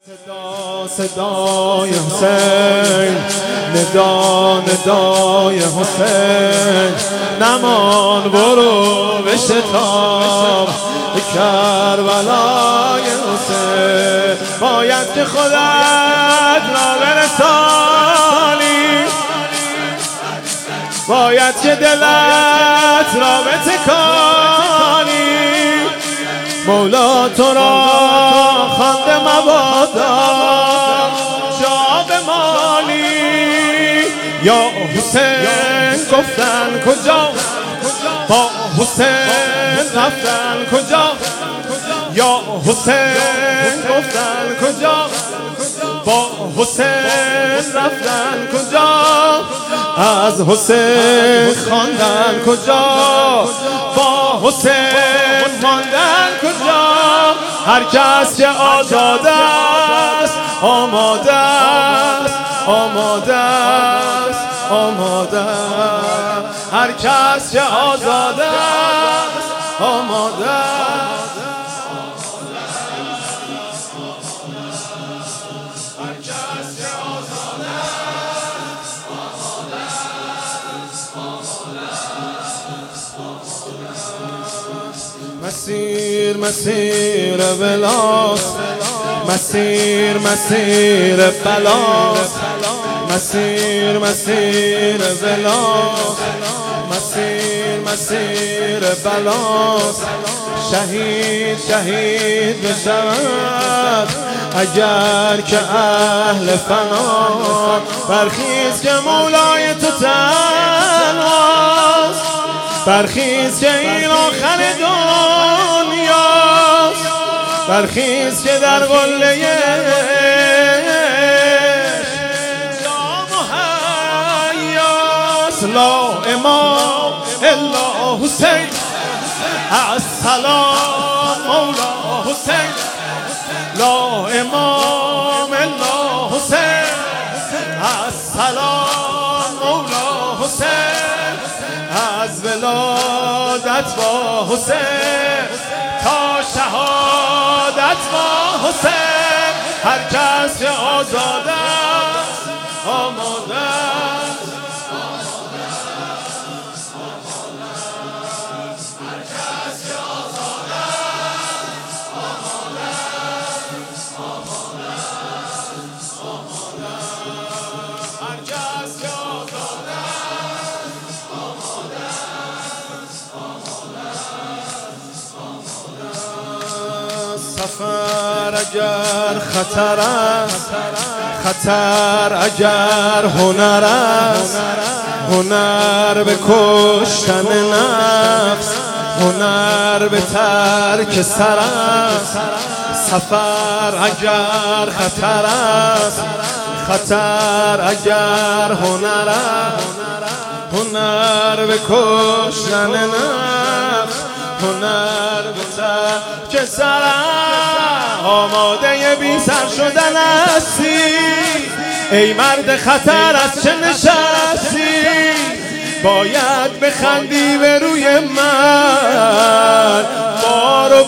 صدا صدای حسین، ندا ندای حسین، نمان برو بشتاب به کربلای حسین. باید که خودت را برسانی، باید که دلت را بتکانی، مولا تو را خوانده مبادا جا بمانی. یا حسین گفتن کجا، با حسین رفتن کجا، یا حسین گفتن کجا، با حسین رفتن کجا، از حسین خواندن کجا، با حسین ماندن کجا. هر کس که آزاده است آماده است، آماده است، آماده است. هر کس که آزاده است آماده است. مسیر مسیر بلاست، مسیر مسیر بلاست، مسیر مسیر بلاست، مسیر مسیر بلاست. شهید شهید بشود اگر که اهل فنا. برخیز که مولای تو تنهاست، برخیز که این آخر دنیاست، برخیز که در قله جام حیاست. لا امام الا حسین، السلام مولا حسین. لا امام الا حسین، السلام مولا حسین. از ولادت با حسین تا شهادت با حسین. هر کس که آزاده است آماده است، هر کس که آزاده است آماده است، آماده است، آماده است. هر کس که آزاده است آماده است، آماده است. سفر اگر خطر است، خطر اگر هنر است، هنر به کشتن نفس، هنر به ترک سر است. سفر اگر خطر است، خطر اگر هنر است، هنر به کشتن نفس، هنر به ترک سر است. آماده بی سر شدن هستی ای مرد خطر، از چه نشستی؟ باید بخندی به روی من بارو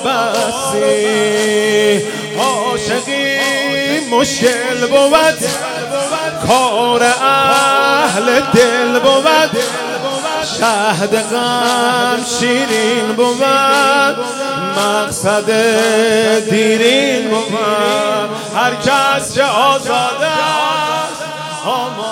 بستی. عاشقی مشکل بود، کار اهل دل بود، شهد غم شیرین بود، مقصد دیرین بود. هر کس که آزاده است